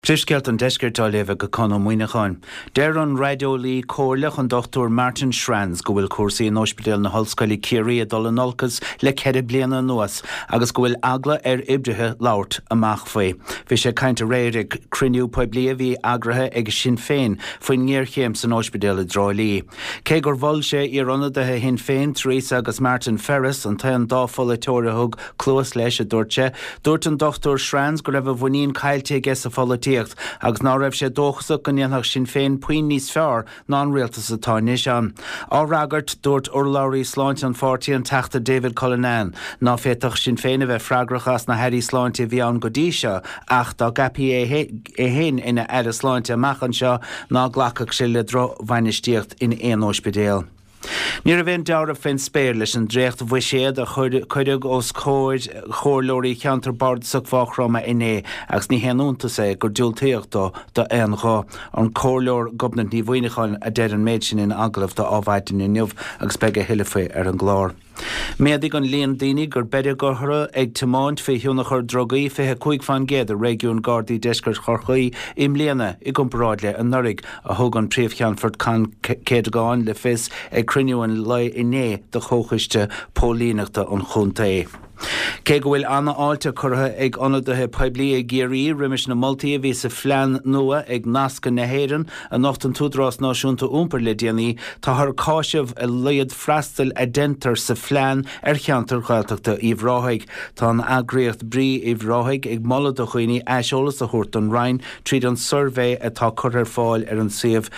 Trisgelt an deisgirtáiléh go con muoineáin. Deir an radiolí cóirlech an Dr. Martin Schranz go bhfuil cuasaí in ospidéal na hallscoile Ciarí a dul an nolcas le ceithre bliana nuas, agus go bhfuil agla ibrithe labhairt amach faoi. Bhí sé cainte réir ag criniú poiblia bhí agrathe ag Sinn Féin faoin ngéirchéim san ospidéal i Droilí. Cé gur bhfuil sé ar ionadaithe Sinn Féin Theresa agus Martin Ferris an taon dáfol teorathug clúas leis a dúirte. Dúirt an Dr. Schranz go raibh bhhaoín caiilte gas a folaí agus ná raibh sé dóchasach go dhéanach Sinn Féin puoin níos fearr ná an rialtas atá níos an. Á ragart dúirt urlairí sláinte an fátaí an teachta David Cullinane ná féadach Sinn Féin a bheith freigrachas na heirí sláinte bhí an go dtí seo ach dá gapaí é héin ina aire sláinte amach an seo ná ghlacadh sé le dro bhainisteocht in éon ospidéal. Ní a bhíonn dearmh féin spéir leis an dréocht bhuiséad a chuideag os chóirlóirí cheantar bard sa bháchrama inné agus ní héanúnta sé gur dúiltaíocht do éon rá an chóirleoir gobnant ní bhuiineáin a deir an méid sin in aglah do ábhaidin inniuh agus beige hiilefaí ar an glár. Méadig an líon daoine gur beidir gothaire ag tomáint fé hiúnachar drogaí fithe chuig fan géad a régiún Gardaí deisceart chorchaí im léana i gcomparáidle an nurig a thug an príomhcheanfort can céadgáin le fis ag criniú an lei inné de chóchaiste pólíneachta an chunta é. Cé go bhfuil anna áilte curtha ag ionadathe poiblí ag Géirí rimis na moltaí a bhí sa phlean nua ag nasca na héireann a nacht an túdrás náisiúnta úmpar le déanaí tá thar cáisibh a leiad freastal a dentar sa phlean ar cheantar Gaeltachta Íomhráithaigh. Tá an agriocht brí Íomhráithaigh ag molla do chuoine eisiolalas a thuirt an Rhein tríd an survey atá curthar fáil ar an siomh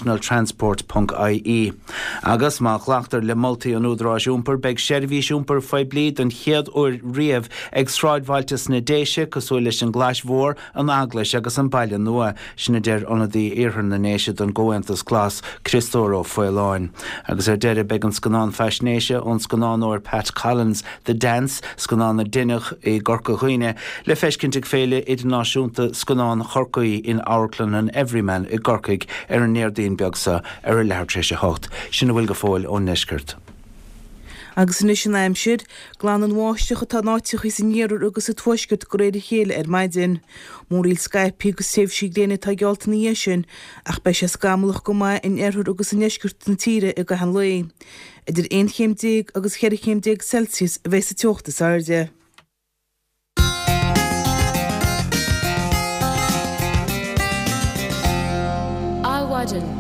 nationaltransport.ie. Agus má chhlaachtar le moltaí an údrás úmpar beag seirbhís úmpar poiblí don chéad ó riamh ag sráidbhailtas na déise cosúil leis an glasmhór an aglas agus an baile nua sinna deir ionadaí iarthair na néise don ggóantas glas Cristóró Foileáin. Agus ar deire beag an scanán feisnéise ón scanán óir Pat Collins The Dance scanán na duineach i Gorca Chuoine le feiscinnte féile idirnáisiúnta scanán chorcaí in Aurclan an Everyman i Gorcaig ar an néardaon beagsa ar a leabhar 38. Sinna bhfuil go fáil ón neiscirt. Agus in sin aimsiad, glán an bháisteach atá náitiach is in níarú agus a tuaisgurt go réidir chéile ar maidin. Móríl Skype agus séh sí déine tá gealta na sin, ach bei sé scamalach go mai in airthúr agus in neisgurt an tíre i go an lei. Idir 1 agus 4 Celsius a bheits a teochtas airde. Áhaidan